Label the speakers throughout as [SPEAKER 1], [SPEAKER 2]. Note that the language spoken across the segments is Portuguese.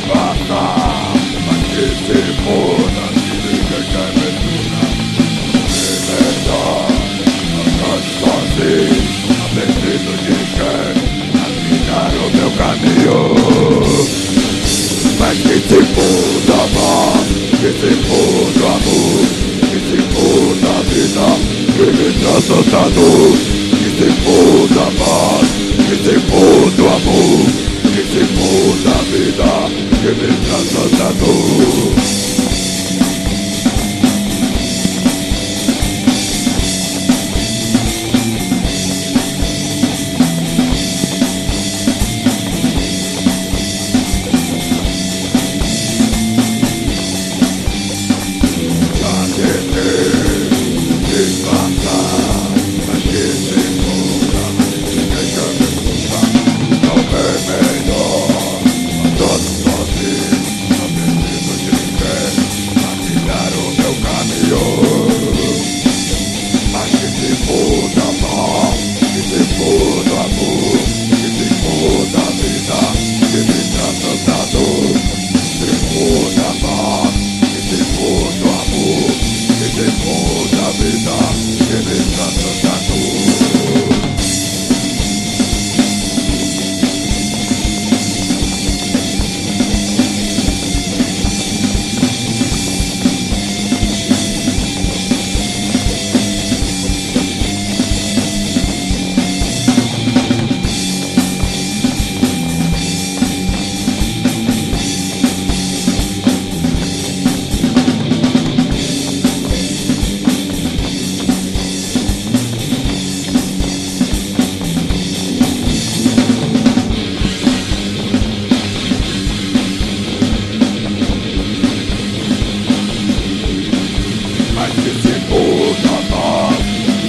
[SPEAKER 1] passa, mas que se foda, se liga que é aventura. Andando sozinho, aprendido de quem caminhar o meu caminho. Mas que se foda a paz, que se foda o amor, que se foda a vida, que me traz atado. Que se foda a paz, que se foda o amor, que se foda a vida, que me traz atado.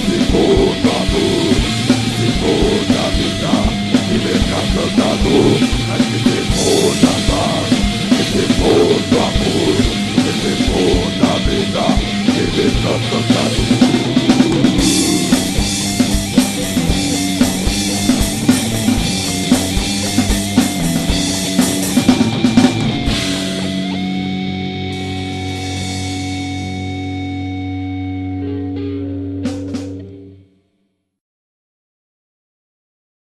[SPEAKER 1] Se for da vida, e me encantado.